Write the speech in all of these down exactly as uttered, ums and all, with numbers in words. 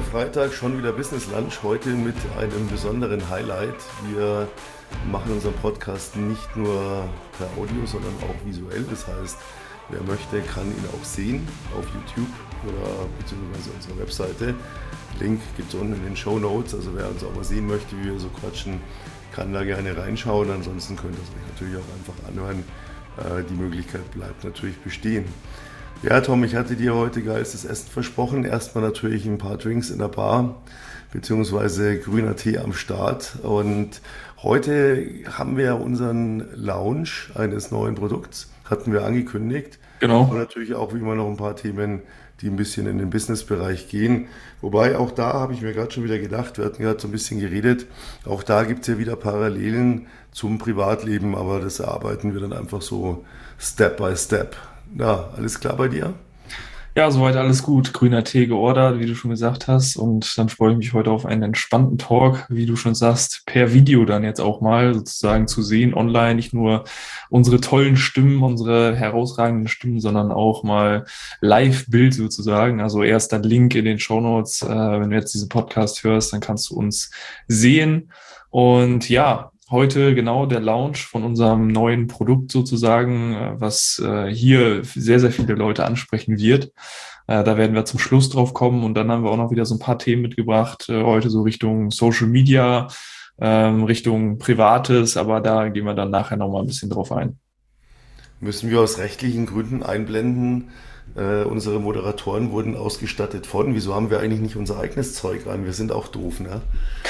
Freitag schon wieder Business Lunch, heute mit einem besonderen Highlight. Wir machen unseren Podcast nicht nur per Audio, sondern auch visuell. Das heißt, wer möchte, kann ihn auch sehen auf YouTube oder beziehungsweise unserer Webseite. Link gibt es unten in den Shownotes, also wer uns auch mal sehen möchte, wie wir so quatschen, kann da gerne reinschauen. Ansonsten könnt ihr es euch natürlich auch einfach anhören. Die Möglichkeit bleibt natürlich bestehen. Ja, Tom, ich hatte dir heute geilstes Essen versprochen. Erstmal natürlich ein paar Drinks in der Bar, beziehungsweise grüner Tee am Start. Und heute haben wir unseren Launch eines neuen Produkts, hatten wir angekündigt. Genau. Und natürlich auch wie immer noch ein paar Themen, die ein bisschen in den Business-Bereich gehen. Wobei auch da habe ich mir gerade schon wieder gedacht, wir hatten gerade so ein bisschen geredet, auch da gibt es ja wieder Parallelen zum Privatleben, aber das erarbeiten wir dann einfach so Step by Step. Na, alles klar bei dir? Ja, soweit alles gut. Grüner Tee geordert, wie du schon gesagt hast. Und dann freue ich mich heute auf einen entspannten Talk, wie du schon sagst, per Video dann jetzt auch mal sozusagen zu sehen, online. Nicht nur unsere tollen Stimmen, unsere herausragenden Stimmen, sondern auch mal Live-Bild sozusagen. Also erst der Link in den Shownotes. Äh, wenn du jetzt diesen Podcast hörst, dann kannst du uns sehen. Und ja, heute genau der Launch von unserem neuen Produkt sozusagen, was hier sehr, sehr viele Leute ansprechen wird. Da werden wir zum Schluss drauf kommen und dann haben wir auch noch wieder so ein paar Themen mitgebracht, heute so Richtung Social Media, Richtung Privates, aber da gehen wir dann nachher nochmal ein bisschen drauf ein. Müssen wir aus rechtlichen Gründen einblenden, äh, unsere Moderatoren wurden ausgestattet von, wieso haben wir eigentlich nicht unser eigenes Zeug an? Wir sind auch doof, ne?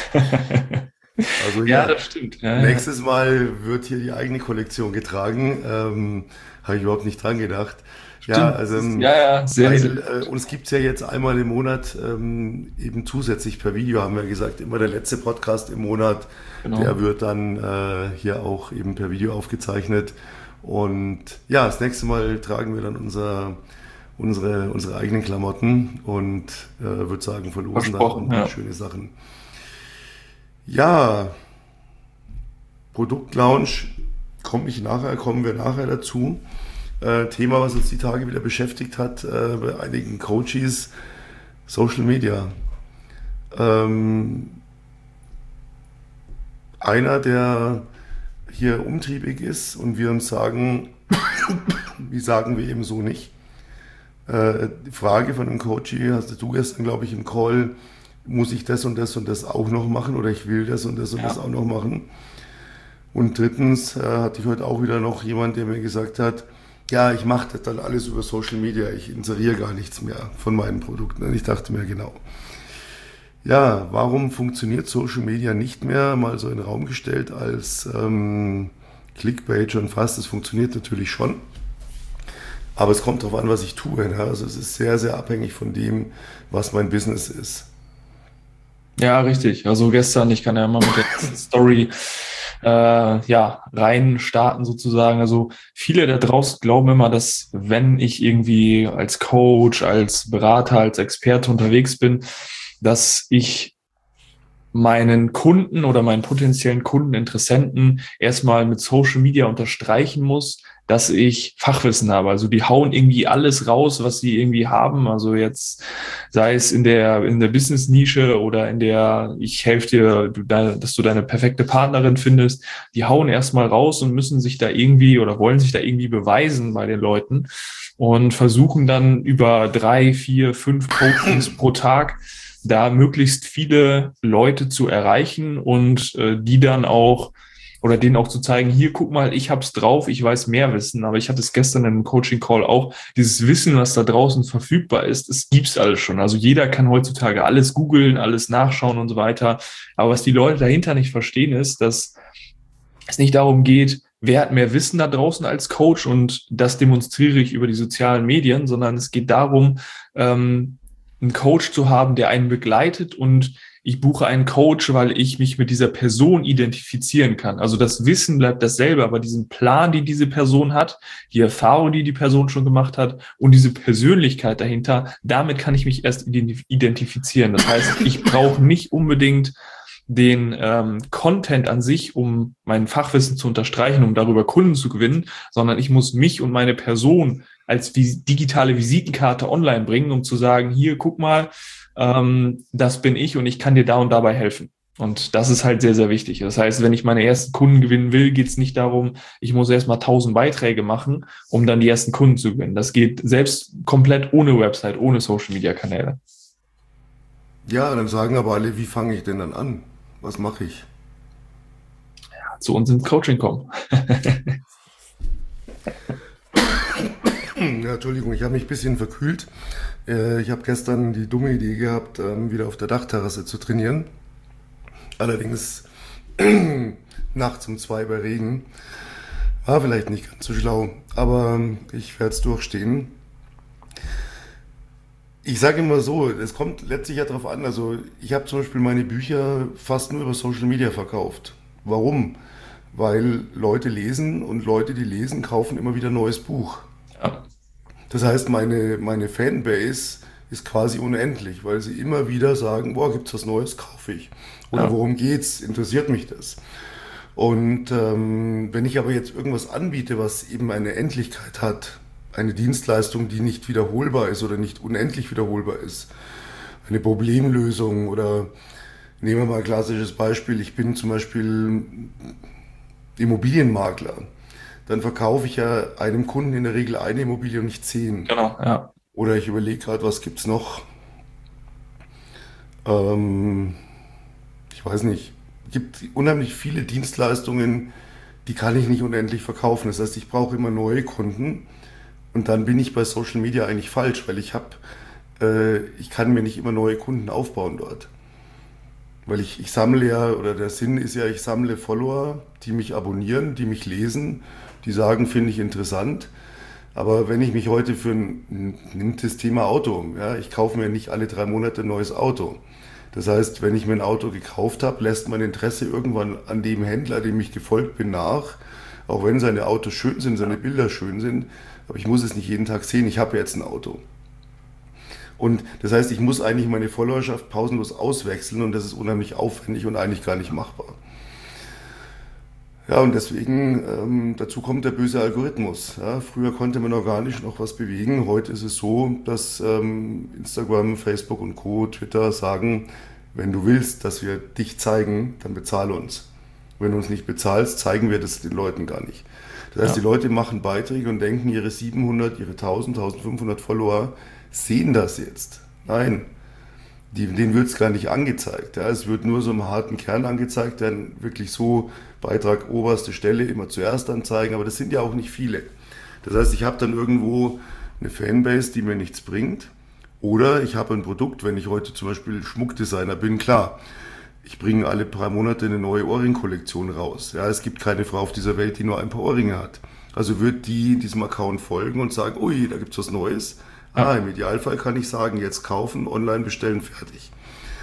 Also Ja, hier, das stimmt. Ja, nächstes Mal wird hier die eigene Kollektion getragen. Ähm, habe ich überhaupt nicht dran gedacht. Ja, stimmt. also Ja, ja, sehr, sehr. weil äh, uns gibt's ja jetzt einmal im Monat ähm, eben zusätzlich per Video, haben wir gesagt, immer der letzte Podcast im Monat, Genau. der wird dann äh, hier auch eben per Video aufgezeichnet. Und ja, das nächste Mal tragen wir dann unser, unsere, unsere eigenen Klamotten und äh, würde sagen, verlosen dann Versprochen, ein paar ja. schöne Sachen. Ja, Produktlaunch komme ich nachher, kommen wir nachher dazu. Äh, Thema, was uns die Tage wieder beschäftigt hat, äh, bei einigen Coaches, Social Media. Ähm, einer, der hier umtriebig ist und wir uns sagen, wie sagen wir eben so nicht. Äh, die Frage von einem Coach, hast du gestern, glaube ich, im Call, muss ich das und das und das auch noch machen oder ich will das und das und Ja. das auch noch machen. Und drittens äh, hatte ich heute auch wieder noch jemand, der mir gesagt hat, ja, ich mache das dann alles über Social Media, ich inseriere gar nichts mehr von meinen Produkten. Und ich dachte mir, genau. Ja, warum funktioniert Social Media nicht mehr? Mal so in den Raum gestellt als ähm, Clickbait schon fast. Es funktioniert natürlich schon. Aber es kommt darauf an, was ich tue. Ne? Also es ist sehr, sehr abhängig von dem, was mein Business ist. Ja, richtig. Also gestern, ich kann ja mal mit der ersten Story äh, ja, rein starten sozusagen. Also viele da draußen glauben immer, dass wenn ich irgendwie als Coach, als Berater, als Experte unterwegs bin, dass ich meinen Kunden oder meinen potenziellen Kunden, Interessenten erstmal mit Social Media unterstreichen muss, dass ich Fachwissen habe. Also die hauen irgendwie alles raus, was sie irgendwie haben. Also jetzt sei es in der in der Business-Nische oder in der, ich helfe dir, du, dass du deine perfekte Partnerin findest. Die hauen erstmal raus und müssen sich da irgendwie oder wollen sich da irgendwie beweisen bei den Leuten und versuchen dann über drei, vier, fünf Coachings pro Tag da möglichst viele Leute zu erreichen und äh, die dann auch oder denen auch zu zeigen, hier, guck mal, ich hab's drauf, ich weiß mehr Wissen, aber ich hatte es gestern in einem Coaching-Call auch, dieses Wissen, was da draußen verfügbar ist, es gibt's alles schon. Also jeder kann heutzutage alles googeln, alles nachschauen und so weiter. Aber was die Leute dahinter nicht verstehen, ist, dass es nicht darum geht, wer hat mehr Wissen da draußen als Coach und das demonstriere ich über die sozialen Medien, sondern es geht darum, ähm, einen Coach zu haben, der einen begleitet und ich buche einen Coach, weil ich mich mit dieser Person identifizieren kann. Also das Wissen bleibt dasselbe, aber diesen Plan, die diese Person hat, die Erfahrung, die die Person schon gemacht hat und diese Persönlichkeit dahinter, damit kann ich mich erst identifizieren. Das heißt, ich brauche nicht unbedingt den ähm, Content an sich, um mein Fachwissen zu unterstreichen, um darüber Kunden zu gewinnen, sondern ich muss mich und meine Person als vis- digitale Visitenkarte online bringen, um zu sagen, hier, guck mal, ähm, das bin ich und ich kann dir da und dabei helfen. Und das ist halt sehr, sehr wichtig. Das heißt, wenn ich meine ersten Kunden gewinnen will, geht es nicht darum, ich muss erstmal tausend Beiträge machen, um dann die ersten Kunden zu gewinnen. Das geht selbst komplett ohne Website, ohne Social-Media-Kanäle. Ja, dann sagen aber alle, wie fange ich denn dann an? Was mache ich? Zu uns ins Coaching kommen. Ja, Entschuldigung, ich habe mich ein bisschen verkühlt. Äh, Ich habe gestern die dumme Idee gehabt, ähm, wieder auf der Dachterrasse zu trainieren. Allerdings nachts um zwei bei Regen. War vielleicht nicht ganz so schlau, aber ähm, ich werde es durchstehen. Ich sage immer so, es kommt letztlich ja darauf an, also ich habe zum Beispiel meine Bücher fast nur über Social Media verkauft. Warum? Weil Leute lesen und Leute, die lesen, kaufen immer wieder ein neues Buch. Ja, Das heißt, meine, meine Fanbase ist quasi unendlich, weil sie immer wieder sagen, boah, gibt's was Neues, kaufe ich. Oder ja, worum geht's, interessiert mich das. Und ähm, wenn ich aber jetzt irgendwas anbiete, was eben eine Endlichkeit hat, eine Dienstleistung, die nicht wiederholbar ist oder nicht unendlich wiederholbar ist, eine Problemlösung oder nehmen wir mal ein klassisches Beispiel, ich bin zum Beispiel Immobilienmakler, dann verkaufe ich ja einem Kunden in der Regel eine Immobilie und nicht zehn. genau, ja, Oder ich überlege gerade, was gibt's noch? Ähm, Ich weiß nicht. Es gibt unheimlich viele Dienstleistungen, die kann ich nicht unendlich verkaufen. Das heißt, ich brauche immer neue Kunden und dann bin ich bei Social Media eigentlich falsch, weil ich habe, äh, ich kann mir nicht immer neue Kunden aufbauen dort. Weil ich, ich sammle ja, oder der Sinn ist ja, ich sammle Follower, die mich abonnieren, die mich lesen, die sagen, finde ich interessant. Aber wenn ich mich heute für ein, nimmt das Thema Auto, ja, ich kaufe mir nicht alle drei Monate ein neues Auto. Das heißt, wenn ich mir ein Auto gekauft habe, lässt mein Interesse irgendwann an dem Händler, dem ich gefolgt bin, nach. Auch wenn seine Autos schön sind, seine Bilder schön sind. Aber ich muss es nicht jeden Tag sehen, ich habe jetzt ein Auto. Und das heißt, ich muss eigentlich meine Followerschaft pausenlos auswechseln und das ist unheimlich aufwendig und eigentlich gar nicht machbar. Ja, und deswegen, ähm, dazu kommt der böse Algorithmus. Ja, früher konnte man organisch noch was bewegen. Heute ist es so, dass ähm, Instagram, Facebook und Co., Twitter sagen, wenn du willst, dass wir dich zeigen, dann bezahl uns. Wenn du uns nicht bezahlst, zeigen wir das den Leuten gar nicht. Das heißt, ja, die Leute machen Beiträge und denken, ihre siebenhundert, ihre tausend, eintausendfünfhundert Follower sehen das jetzt. Nein, die, denen wird es gar nicht angezeigt. Ja. Es wird nur so im harten Kern angezeigt, dann wirklich so Beitrag oberste Stelle immer zuerst anzeigen, aber das sind ja auch nicht viele. Das heißt, ich habe dann irgendwo eine Fanbase, die mir nichts bringt, oder ich habe ein Produkt, wenn ich heute zum Beispiel Schmuckdesigner bin, klar, ich bringe alle paar Monate eine neue Ohrring-Kollektion raus. Ja, es gibt keine Frau auf dieser Welt, die nur ein paar Ohrringe hat. Also wird die diesem Account folgen und sagen, ui, da gibt's was Neues. Ah, ja, im Idealfall kann ich sagen, jetzt kaufen, online bestellen, fertig.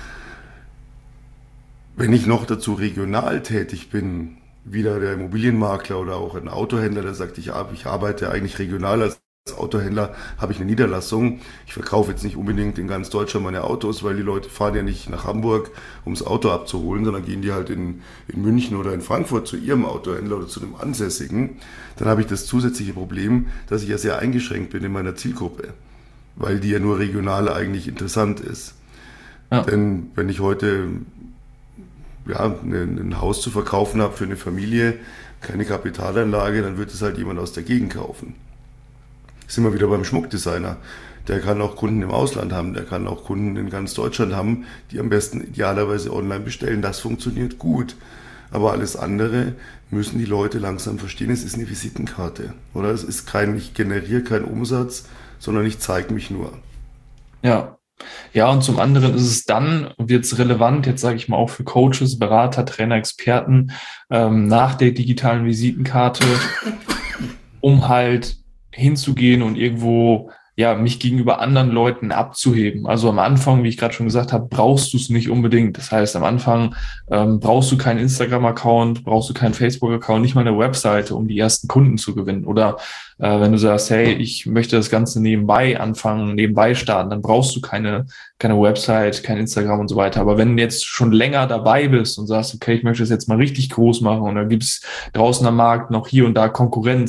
Wenn ich noch dazu regional tätig bin, wieder der Immobilienmakler oder auch ein Autohändler, der sagt, ich, ar- ich arbeite eigentlich regional als Autohändler, habe ich eine Niederlassung. Ich verkaufe jetzt nicht unbedingt in ganz Deutschland meine Autos, weil die Leute fahren ja nicht nach Hamburg, um das Auto abzuholen, sondern gehen die halt in, in München oder in Frankfurt zu ihrem Autohändler oder zu dem Ansässigen. Dann habe ich das zusätzliche Problem, dass ich ja sehr eingeschränkt bin in meiner Zielgruppe, weil die ja nur regional eigentlich interessant ist. ja, Denn wenn ich heute ja, ein, ein Haus zu verkaufen habe für eine Familie, keine Kapitalanlage, dann wird es halt jemand aus der Gegend kaufen. Sind wir wieder beim Schmuckdesigner. Der kann auch Kunden im Ausland haben, der kann auch Kunden in ganz Deutschland haben, die am besten idealerweise online bestellen. Das funktioniert gut. Aber alles andere müssen die Leute langsam verstehen, es ist eine Visitenkarte. Oder es ist kein, ich generiere keinen Umsatz, sondern ich zeige mich nur. ja. Ja, und zum anderen ist es dann, wird es relevant, jetzt sage ich mal auch für Coaches, Berater, Trainer, Experten, ähm, nach der digitalen Visitenkarte, um halt hinzugehen und irgendwo ja mich gegenüber anderen Leuten abzuheben. Also am Anfang, wie ich gerade schon gesagt habe, brauchst du es nicht unbedingt. Das heißt, am Anfang ähm, brauchst du keinen Instagram-Account, brauchst du keinen Facebook-Account, nicht mal eine Webseite, um die ersten Kunden zu gewinnen. Oder äh, wenn du sagst, hey, ich möchte das Ganze nebenbei anfangen, nebenbei starten, dann brauchst du keine keine Website, kein Instagram und so weiter. Aber wenn du jetzt schon länger dabei bist und sagst, okay, ich möchte das jetzt mal richtig groß machen und da gibt es draußen am Markt noch hier und da Konkurrenz,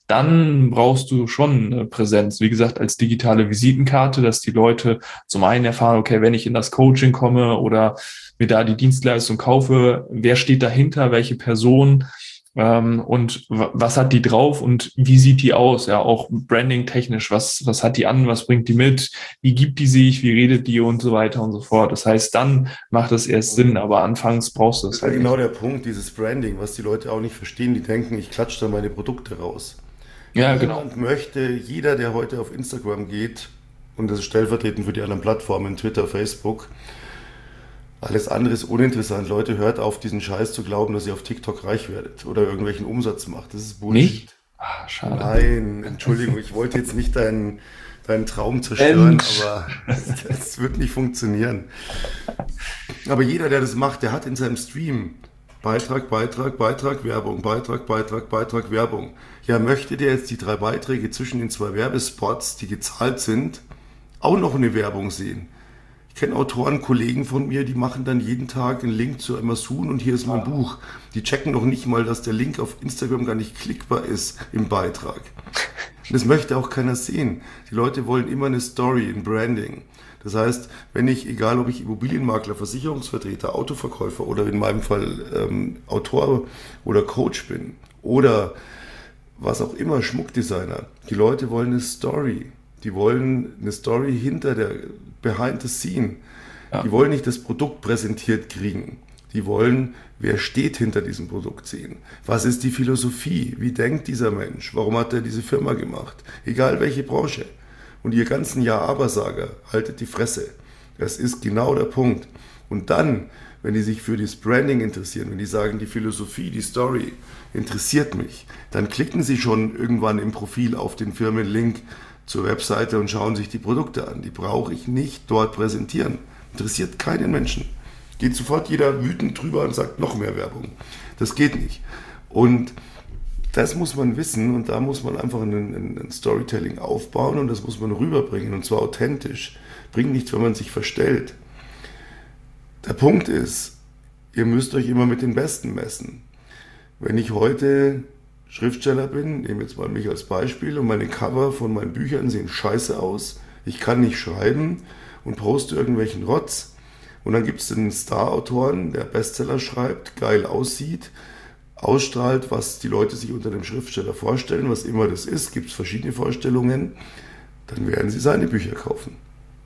dann brauchst du schon eine Präsenz. Wie gesagt, als digitale Visitenkarte, dass die Leute zum einen erfahren, okay, wenn ich in das Coaching komme oder mir da die Dienstleistung kaufe, wer steht dahinter, welche Person, ähm, und w- was hat die drauf und wie sieht die aus? Ja, auch branding-technisch, was, was hat die an, was bringt die mit, wie gibt die sich, wie redet die und so weiter und so fort. Das heißt, dann macht es erst Sinn, aber anfangs brauchst du Das es ist ja halt genau nicht. der Punkt, dieses Branding, was die Leute auch nicht verstehen. Die denken, ich klatsche da meine Produkte raus. Ja, genau. Niemand möchte, jeder, der heute auf Instagram geht, und das ist stellvertretend für die anderen Plattformen, Twitter, Facebook, alles andere ist uninteressant. Leute, hört auf, diesen Scheiß zu glauben, dass ihr auf TikTok reich werdet oder irgendwelchen Umsatz macht. Das ist Bullshit. Nicht? Ah, schade. Nein, Entschuldigung, ich wollte jetzt nicht deinen, deinen Traum zerstören, Mensch. aber das wird nicht funktionieren. Aber jeder, der das macht, der hat in seinem Stream Beitrag, Beitrag, Beitrag, Werbung, Beitrag, Beitrag, Beitrag, Werbung. Ja, möchte der jetzt die drei Beiträge zwischen den zwei Werbespots, die gezahlt sind, auch noch eine Werbung sehen? Ich kenne Autoren, Kollegen von mir, die machen dann jeden Tag einen Link zu Amazon und hier ist mein Buch. Die checken noch nicht mal, dass der Link auf Instagram gar nicht klickbar ist im Beitrag. Und das möchte auch keiner sehen. Die Leute wollen immer eine Story, ein Branding. Das heißt, wenn ich, egal ob ich Immobilienmakler, Versicherungsvertreter, Autoverkäufer oder in meinem Fall ähm, Autor oder Coach bin oder was auch immer, Schmuckdesigner, die Leute wollen eine Story. Die wollen eine Story hinter der Behind the Scene. Ja. Die wollen nicht das Produkt präsentiert kriegen. Die wollen, wer steht hinter diesem Produkt sehen. Was ist die Philosophie? Wie denkt dieser Mensch? Warum hat er diese Firma gemacht? Egal welche Branche. Und ihr ganzen Ja-Aber-Sager, haltet die Fresse. Das ist genau der Punkt. Und dann, wenn die sich für das Branding interessieren, wenn die sagen, die Philosophie, die Story interessiert mich, dann klicken sie schon irgendwann im Profil auf den Firmenlink zur Webseite und schauen sich die Produkte an. Die brauche ich nicht dort präsentieren. Interessiert keinen Menschen. Geht sofort jeder wütend drüber und sagt noch mehr Werbung. Das geht nicht. Und das muss man wissen und da muss man einfach ein, ein, ein Storytelling aufbauen und das muss man rüberbringen und zwar authentisch. Bringt nichts, wenn man sich verstellt. Der Punkt ist, ihr müsst euch immer mit den Besten messen. Wenn ich heute Schriftsteller bin, nehme jetzt mal mich als Beispiel und meine Cover von meinen Büchern sehen scheiße aus, ich kann nicht schreiben und poste irgendwelchen Rotz und dann gibt es einen Star-Autoren, der Bestseller schreibt, geil aussieht, ausstrahlt, was die Leute sich unter dem Schriftsteller vorstellen, was immer das ist, gibt es verschiedene Vorstellungen, dann werden sie seine Bücher kaufen.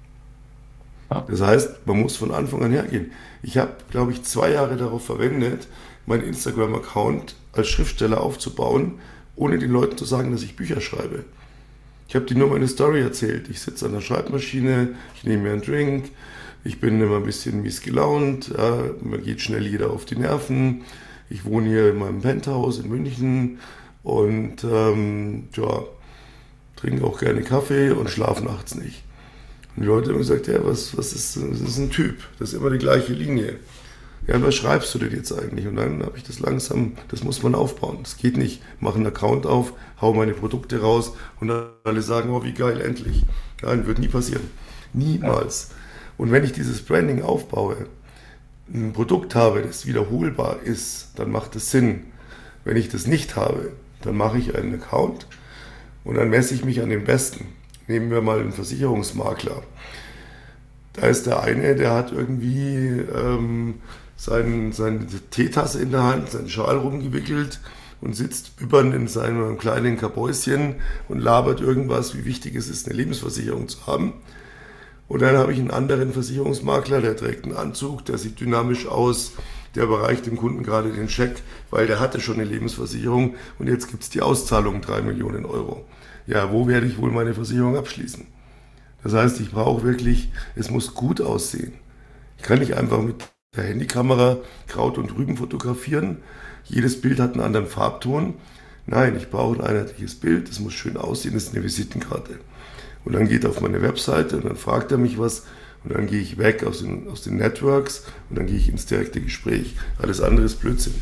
Das heißt, man muss von Anfang an hergehen. Ich habe, glaube ich, zwei Jahre darauf verwendet, meinen Instagram-Account als Schriftsteller aufzubauen, ohne den Leuten zu sagen, dass ich Bücher schreibe. Ich habe dir nur meine Story erzählt. Ich sitze an der Schreibmaschine, ich nehme mir einen Drink, ich bin immer ein bisschen mies gelaunt, ja, mir geht schnell jeder auf die Nerven. Ich wohne hier in meinem Penthouse in München und ähm, ja, trinke auch gerne Kaffee und schlafe nachts nicht. Und die Leute haben gesagt, ja, was, was ist, das ist ein Typ, das ist immer die gleiche Linie. Ja, was schreibst du denn jetzt eigentlich? Und dann habe ich das langsam, das muss man aufbauen. Das geht nicht, mache einen Account auf, hau meine Produkte raus und dann alle sagen, oh wie geil, endlich. Nein, wird nie passieren. Niemals. Und wenn ich dieses Branding aufbaue, ein Produkt habe, das wiederholbar ist, dann macht es Sinn. Wenn ich das nicht habe, dann mache ich einen Account und dann messe ich mich an den Besten. Nehmen wir mal einen Versicherungsmakler. Da ist der eine, der hat irgendwie ähm, sein, seine Teetasse in der Hand, seinen Schal rumgewickelt und sitzt bibbern in seinem kleinen Kabäuschen und labert irgendwas, wie wichtig es ist, eine Lebensversicherung zu haben. Und dann habe ich einen anderen Versicherungsmakler, der trägt einen Anzug, der sieht dynamisch aus, der überreicht dem Kunden gerade den Scheck, weil der hatte schon eine Lebensversicherung und jetzt gibt es die Auszahlung drei Millionen Euro. Ja, wo werde ich wohl meine Versicherung abschließen? Das heißt, ich brauche wirklich, es muss gut aussehen. Ich kann nicht einfach mit der Handykamera Kraut und Rüben fotografieren. Jedes Bild hat einen anderen Farbton. Nein, ich brauche ein einheitliches Bild, es muss schön aussehen, das ist eine Visitenkarte. Und dann geht er auf meine Webseite und dann fragt er mich was und dann gehe ich weg aus den, aus den Networks und dann gehe ich ins direkte Gespräch. Alles andere ist Blödsinn.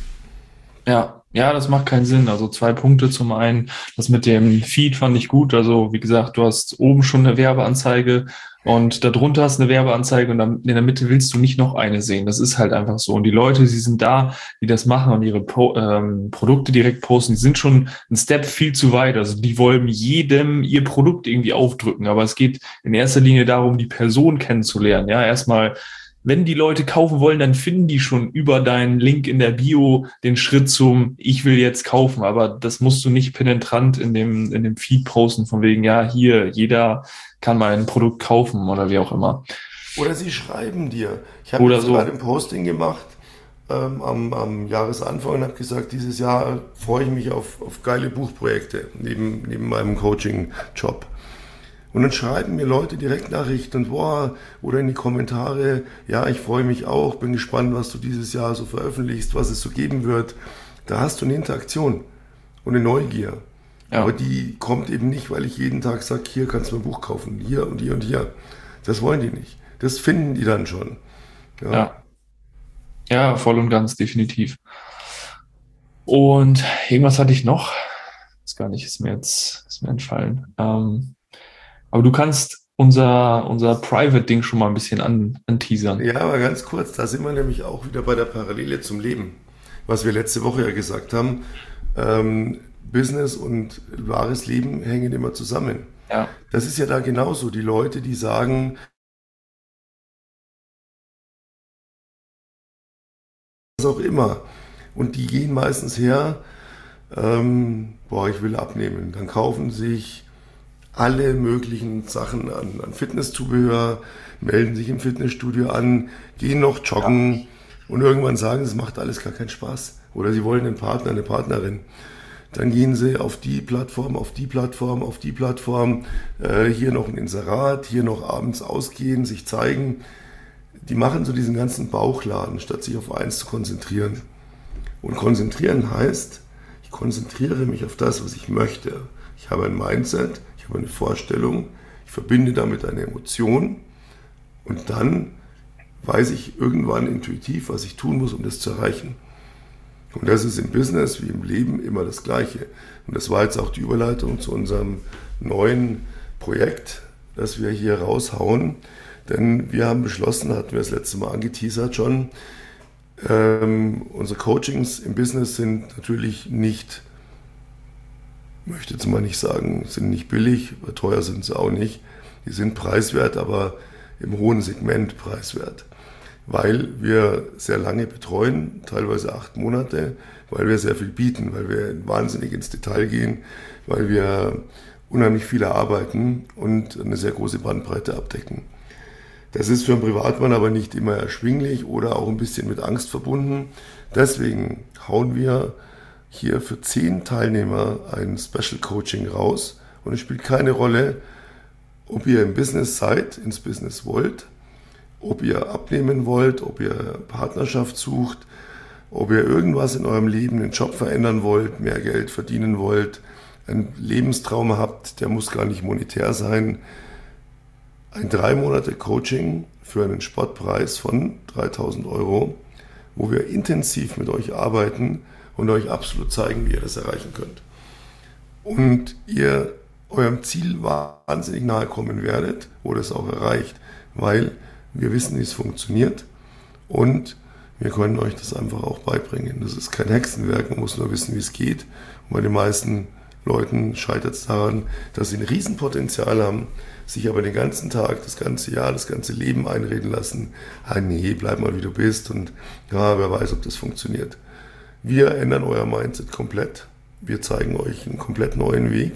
Ja, ja, das macht keinen Sinn. Also zwei Punkte. Zum einen, das mit dem Feed fand ich gut. Also wie gesagt, du hast oben schon eine Werbeanzeige, Und darunter hast du eine Werbeanzeige und dann in der Mitte willst du nicht noch eine sehen. Das ist halt einfach so. Und die Leute, sie sind da, die das machen und ihre Pro, ähm, Produkte direkt posten, die sind schon einen Step viel zu weit. Also die wollen jedem ihr Produkt irgendwie aufdrücken. Aber es geht in erster Linie darum, die Person kennenzulernen. Ja, erstmal, wenn die Leute kaufen wollen, dann finden die schon über deinen Link in der Bio den Schritt zum Ich will jetzt kaufen. Aber das musst du nicht penetrant in dem, in dem Feed posten, von wegen, ja, hier, jeder kann mein Produkt kaufen oder wie auch immer. Oder sie schreiben dir. Ich habe jetzt so gerade ein Posting gemacht ähm, am, am Jahresanfang und habe gesagt, dieses Jahr freue ich mich auf, auf geile Buchprojekte neben, neben meinem Coaching-Job. Und dann schreiben mir Leute direkt Nachrichten und boah, oder in die Kommentare, ja, ich freue mich auch, bin gespannt, was du dieses Jahr so veröffentlichst, was es so geben wird. Da hast du eine Interaktion und eine Neugier. Ja. Aber die kommt eben nicht, weil ich jeden Tag sage, hier kannst du ein Buch kaufen, hier und hier und hier. Das wollen die nicht. Das finden die dann schon. Ja, ja, ja, voll und ganz, definitiv. Und irgendwas hatte ich noch. Ist gar nicht, ist mir jetzt ist mir entfallen. Ähm, aber du kannst unser, unser Private-Ding schon mal ein bisschen an, anteasern. Ja, aber ganz kurz, da sind wir nämlich auch wieder bei der Parallele zum Leben. Was wir letzte Woche ja gesagt haben, ähm, Business und wahres Leben hängen immer zusammen. Ja. Das ist ja da genauso. Die Leute, die sagen, was auch immer. Und die gehen meistens her, ähm, boah, ich will abnehmen. Dann kaufen sich alle möglichen Sachen an, an Fitnesszubehör, melden sich im Fitnessstudio an, gehen noch joggen ja. Und irgendwann sagen, es macht alles gar keinen Spaß. Oder sie wollen einen Partner, eine Partnerin. Dann gehen sie auf die Plattform, auf die Plattform, auf die Plattform, äh, hier noch ein Inserat, hier noch abends ausgehen, sich zeigen. Die machen so diesen ganzen Bauchladen, statt sich auf eins zu konzentrieren. Und konzentrieren heißt, ich konzentriere mich auf das, was ich möchte. Ich habe ein Mindset, ich habe eine Vorstellung, ich verbinde damit eine Emotion und dann weiß ich irgendwann intuitiv, was ich tun muss, um das zu erreichen. Und das ist im Business wie im Leben immer das Gleiche. Und das war jetzt auch die Überleitung zu unserem neuen Projekt, das wir hier raushauen. Denn wir haben beschlossen, hatten wir das letzte Mal angeteasert schon, ähm, unsere Coachings im Business sind natürlich nicht, möchte jetzt mal nicht sagen, sind nicht billig, aber teuer sind sie auch nicht. Die sind preiswert, aber im hohen Segment preiswert. Weil wir sehr lange betreuen, teilweise acht Monate, weil wir sehr viel bieten, weil wir wahnsinnig ins Detail gehen, weil wir unheimlich viel erarbeiten und eine sehr große Bandbreite abdecken. Das ist für einen Privatmann aber nicht immer erschwinglich oder auch ein bisschen mit Angst verbunden. Deswegen hauen wir hier für zehn Teilnehmer ein Special Coaching raus und es spielt keine Rolle, ob ihr im Business seid, ins Business wollt, ob ihr abnehmen wollt, ob ihr Partnerschaft sucht, ob ihr irgendwas in eurem Leben, einen Job verändern wollt, mehr Geld verdienen wollt, einen Lebenstraum habt, der muss gar nicht monetär sein. Ein drei Monate Coaching für einen Spottpreis von dreitausend Euro, wo wir intensiv mit euch arbeiten und euch absolut zeigen, wie ihr das erreichen könnt. Und ihr eurem Ziel wahnsinnig nahe kommen werdet, wo das auch erreicht, weil wir wissen, wie es funktioniert und wir können euch das einfach auch beibringen. Das ist kein Hexenwerk, man muss nur wissen, wie es geht. Und bei den meisten Leuten scheitert es daran, dass sie ein Riesenpotenzial haben, sich aber den ganzen Tag, das ganze Jahr, das ganze Leben einreden lassen, ah nee, bleib mal wie du bist und ja, wer weiß, ob das funktioniert. Wir ändern euer Mindset komplett. Wir zeigen euch einen komplett neuen Weg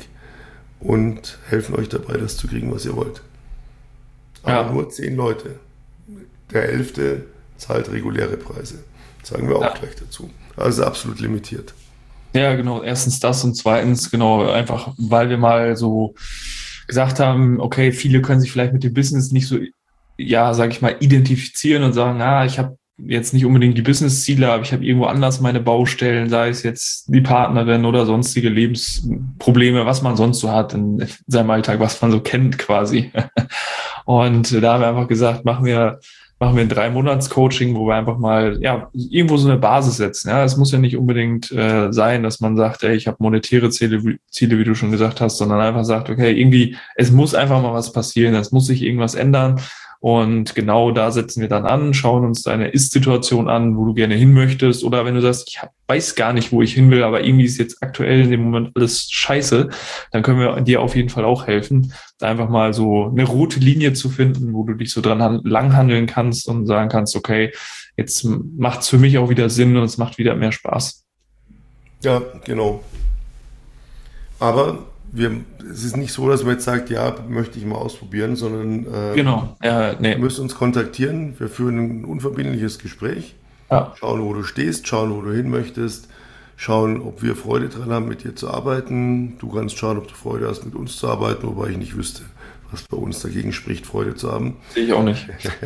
und helfen euch dabei, das zu kriegen, was ihr wollt. Aber ja. Nur zehn Leute. Der elfte zahlt reguläre Preise. Das sagen wir auch ja. gleich dazu. Also absolut limitiert. Ja, genau. Erstens das und zweitens, genau, einfach, weil wir mal so gesagt haben, okay, viele können sich vielleicht mit dem Business nicht so, ja, sag ich mal, identifizieren und sagen, ah, ich habe jetzt nicht unbedingt die Business-Ziele, aber ich habe irgendwo anders meine Baustellen, sei es jetzt die Partnerin oder sonstige Lebensprobleme, was man sonst so hat in seinem Alltag, was man so kennt quasi. Und da haben wir einfach gesagt, machen wir, machen wir ein Drei-Monats-Coaching, wo wir einfach mal ja irgendwo so eine Basis setzen. Ja, es muss ja nicht unbedingt äh, sein, dass man sagt, ey, ich habe monetäre Ziele, Ziele, wie du schon gesagt hast, sondern einfach sagt, okay, irgendwie, es muss einfach mal was passieren, es muss sich irgendwas ändern. Und genau da setzen wir dann an, schauen uns deine Ist-Situation an, wo du gerne hin möchtest. Oder wenn du sagst, ich weiß gar nicht, wo ich hin will, aber irgendwie ist jetzt aktuell in dem Moment alles scheiße, dann können wir dir auf jeden Fall auch helfen, da einfach mal so eine rote Linie zu finden, wo du dich so dran langhandeln kannst und sagen kannst, okay, jetzt macht es für mich auch wieder Sinn und es macht wieder mehr Spaß. Ja, genau. Aber wir, es ist nicht so, dass man jetzt sagt, ja, möchte ich mal ausprobieren, sondern äh, genau. Ja, nee. du müsst uns kontaktieren. Wir führen ein unverbindliches Gespräch, ja. Schauen, wo du stehst, schauen, wo du hin möchtest, schauen, ob wir Freude dran haben, mit dir zu arbeiten. Du kannst schauen, ob du Freude hast, mit uns zu arbeiten, wobei ich nicht wüsste, was bei uns dagegen spricht, Freude zu haben. Sehe ich auch nicht.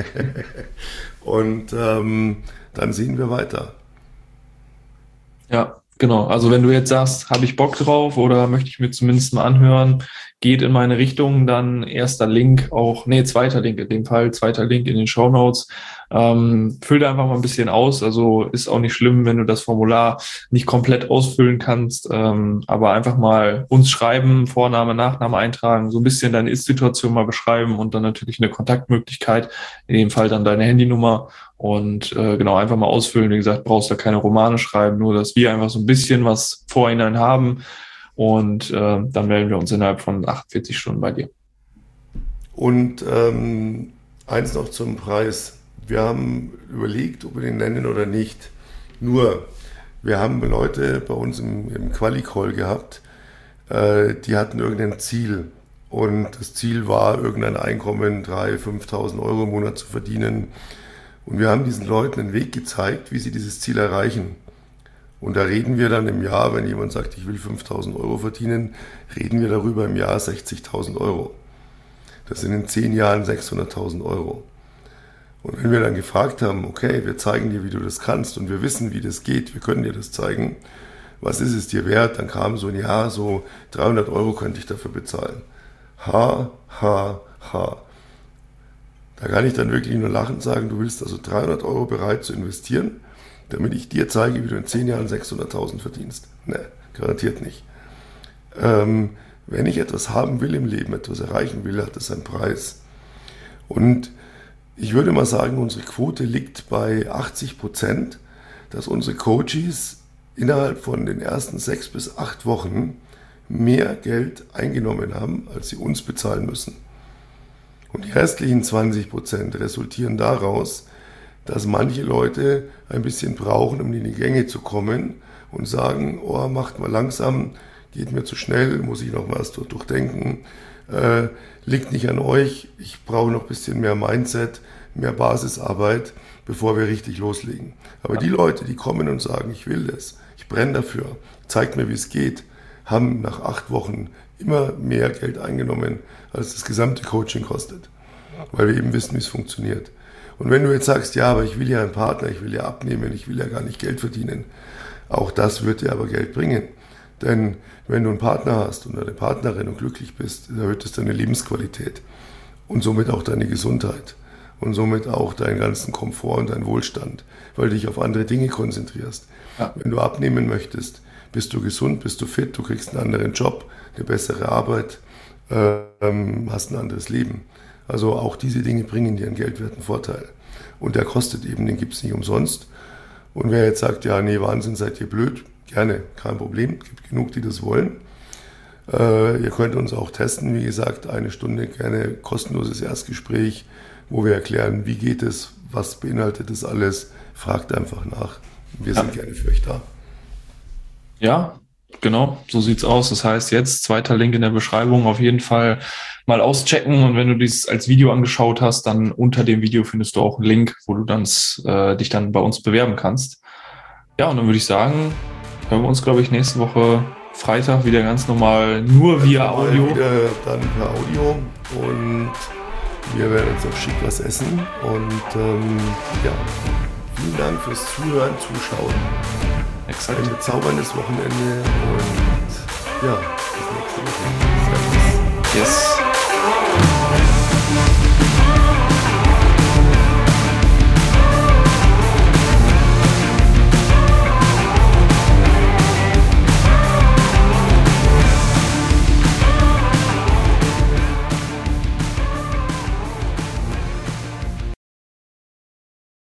Und ähm, dann sehen wir weiter. Ja. Genau, also wenn du jetzt sagst, habe ich Bock drauf oder möchte ich mir zumindest mal anhören, geht in meine Richtung, dann erster Link auch, nee, zweiter Link in dem Fall, zweiter Link in den Shownotes. Ähm, füll da einfach mal ein bisschen aus, also ist auch nicht schlimm, wenn du das Formular nicht komplett ausfüllen kannst, ähm, aber einfach mal uns schreiben, Vorname, Nachname eintragen, so ein bisschen deine Ist-Situation mal beschreiben und dann natürlich eine Kontaktmöglichkeit, in dem Fall dann deine Handynummer. Und äh, genau, einfach mal ausfüllen. Wie gesagt, brauchst da keine Romane schreiben, nur dass wir einfach so ein bisschen was vorhinein haben. Und äh, dann melden wir uns innerhalb von achtundvierzig Stunden bei dir. Und ähm, eins noch zum Preis. Wir haben überlegt, ob wir den nennen oder nicht. Nur, wir haben Leute bei uns im, im Quali-Call gehabt, äh, die hatten irgendein Ziel. Und das Ziel war, irgendein Einkommen, dreitausend, fünftausend Euro im Monat zu verdienen. Und wir haben diesen Leuten einen Weg gezeigt, wie sie dieses Ziel erreichen. Und da reden wir dann im Jahr, wenn jemand sagt, ich will fünftausend Euro verdienen, reden wir darüber im Jahr sechzigtausend Euro. Das sind in zehn Jahren sechshunderttausend Euro. Und wenn wir dann gefragt haben, okay, wir zeigen dir, wie du das kannst und wir wissen, wie das geht, wir können dir das zeigen, was ist es dir wert? Dann kam so ein Jahr, so dreihundert Euro könnte ich dafür bezahlen. Ha, ha, ha. Da kann ich dann wirklich nur lachend sagen, du willst also dreihundert Euro bereit zu investieren, damit ich dir zeige, wie du in zehn Jahren sechshunderttausend verdienst. Ne, garantiert nicht. Ähm, wenn ich etwas haben will im Leben, etwas erreichen will, hat das einen Preis. Und ich würde mal sagen, unsere Quote liegt bei achtzig Prozent, dass unsere Coaches innerhalb von den ersten sechs bis acht Wochen mehr Geld eingenommen haben, als sie uns bezahlen müssen. Und die restlichen zwanzig Prozent resultieren daraus, dass manche Leute ein bisschen brauchen, um in die Gänge zu kommen und sagen, oh, macht mal langsam, geht mir zu schnell, muss ich noch was durchdenken, äh, liegt nicht an euch, ich brauche noch ein bisschen mehr Mindset, mehr Basisarbeit, bevor wir richtig loslegen. Aber die Leute, die kommen und sagen, ich will das, ich brenne dafür, zeigt mir, wie es geht, haben nach acht Wochen immer mehr Geld eingenommen, als das gesamte Coaching kostet, weil wir eben wissen, wie es funktioniert. Und wenn du jetzt sagst, ja, aber ich will ja einen Partner, ich will ja abnehmen, ich will ja gar nicht Geld verdienen, auch das wird dir aber Geld bringen. Denn wenn du einen Partner hast und eine Partnerin und glücklich bist, erhöht es deine Lebensqualität und somit auch deine Gesundheit und somit auch deinen ganzen Komfort und deinen Wohlstand, weil du dich auf andere Dinge konzentrierst. Ja. Wenn du abnehmen möchtest, bist du gesund, bist du fit, du kriegst einen anderen Job, eine bessere Arbeit, ähm, hast ein anderes Leben. Also auch diese Dinge bringen dir einen geldwerten Vorteil. Und der kostet eben, den gibt es nicht umsonst. Und wer jetzt sagt, ja, nee, Wahnsinn, seid ihr blöd, gerne, kein Problem, es gibt genug, die das wollen. Äh, ihr könnt uns auch testen, wie gesagt, eine Stunde, gerne kostenloses Erstgespräch, wo wir erklären, wie geht es, was beinhaltet das alles, fragt einfach nach. Wir sind ja. gerne für euch da. Ja, genau, so sieht's aus. Das heißt jetzt, zweiter Link in der Beschreibung, auf jeden Fall mal auschecken. Und wenn du dies als Video angeschaut hast, dann unter dem Video findest du auch einen Link, wo du dann, äh, dich dann bei uns bewerben kannst. Ja, und dann würde ich sagen, hören wir uns, glaube ich, nächste Woche Freitag wieder ganz normal, nur via Audio. Wieder dann per Audio und wir werden jetzt auch schick was essen. Und ähm, ja, vielen Dank fürs Zuhören, Zuschauen. Exakt. Ein bezauberndes Wochenende und ja, bis nächste Woche. Servus. Yes.